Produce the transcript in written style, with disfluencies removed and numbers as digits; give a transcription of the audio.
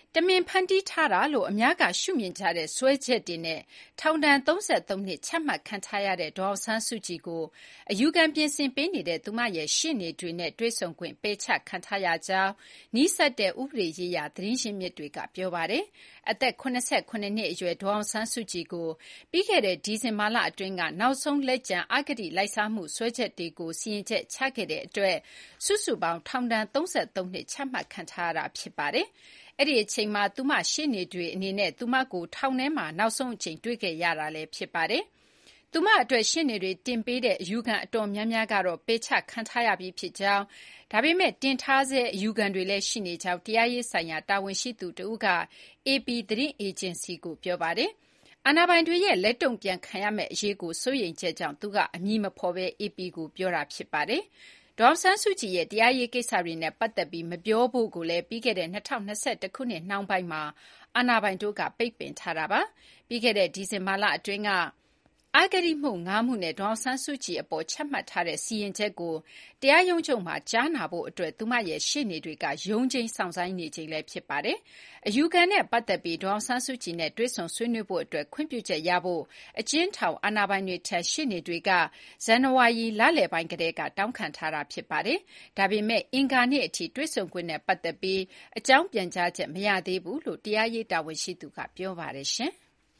တမင်ဖန်တီးထားတာလို့အများကရှုမြင်ကြတဲ့စွဲချက်တွေနဲ့ထောင်ဒဏ်33နှစ်ချမှတ်ခံထားရတဲ့ဒေါ်အောင်ဆန်းစုကြည်ကိုအယူခံပြင်ဆင်ပေးနေတဲ့သူမရဲ့ရှေ့နေတွေနဲ့တွေ့ဆုံခွင့်ပယ်ချခံထားရကြောင်းနီးစပ်တဲ့ဥပဒေရေးရာသတင်းရင်းမြစ်တွေကပြောပါတယ်။အသက်89နှစ်အရွယ်ဒေါ်အောင်ဆန်းစုကြည်ကိုပြီးခဲ့တဲ့ဒီဇင်ဘာလအတွင်းကနောက်ဆုံးလက်ကျန်အဂတိလိုက်စားမှုစွဲချက်တွေကိုစီရင်ချက်ချခဲ့တဲ့အတွက်စုစုပေါင်းထောင်ဒဏ်33နှစ်ချမှတ်ခံထားရတာဖြစ်ပါတယ်။အဲ့ဒီအချိန်မှာသူမရှေ့နေတွေအနေနဲ့သူမကိုထောင်ထဲမှာနောက်ဆုံးအချိန်တွေ့ခဲ့ရတာလည်းဖြစ်ပါတယ်။သူမအတွက်ရှေ့နေတွေတင်ပေးတဲ့အယူခံအတော်များများကတော့ပယ်ချခံထားရပြီးဖြစ်ကြောင်းဒါပေမဲ့တင်ထားဆဲအယူခံတွေလည်းရှိနေကြောင်းတရားရေးဆိုင်ရာတာဝန်ရှိသူတဦးက AP သတင်းအေဂျင်စီကိုပြောပါတယ်။အာဏာပိုင်တွေရဲ့လက်တုံ့ပြန်ခံရမယ့်အရေးကိုစိုးရိမ်ချက်ကြောင့်သူကအမည်မဖော်ဘဲ AP ကိုပြောတာဖြစ်ပါတယ်။ဒေါ်အောင်ဆန်းစုကြည်ရဲ့တရားရေးကိစ္စတွေနဲ့ပတ်သက်ပြီးမပြောဖို့ကိုလည်းပြီးခဲ့တဲ့2021ခုနှစ်နှောင်းပိုင်းမှာအာဏာပိုင်တို့ကပိတ်ပင်ထားတာပါ။ပြီးခဲ့တဲ့ဒီဇင်ဘာလအတွင်းကအဂတိမှု5မှုနဲ့ဒေါ်အောင်ဆန်းစုကြည်အပေါ်ချမှတ်ထားတဲ့စီရင်ချက်ကိုတရားရုံးချုပ်မှာကြားနာဖို့အတွက်သူမရဲ့ရှေ့နေတွေကရုံးချင်းစောင့်ဆိုင်းနေချိန်လည်းဖြစ်ပါတယ်။အယူခံနဲ့ပတ်သက်ပြီးဒေါ်အောင်ဆန်းစုကြည်နဲ့တွေ့ဆုံဆွေးနွေးဖို့အတွက်ခွင့်ပြုချက်ရဖို့အကျဉ်းထောင်အာဏာပိုင်တွေထက်ရှေ့နေတွေကဇန်နဝါရီလလယ်ပိုင်းကတည်းကတောင်းခံထားတာဖြစ်ပါတယ်။ဒါပေမဲ့အင်္ဂါနေ့အထိတွေ့ဆုံခွင့်နဲ့ပတ်သက်ပြီးအကြောင်းပြန်ကြားချက်မရသေးဘူးလို့တရားရေးတာဝန်ရှိသူကပြောပါတယ်ရှင်။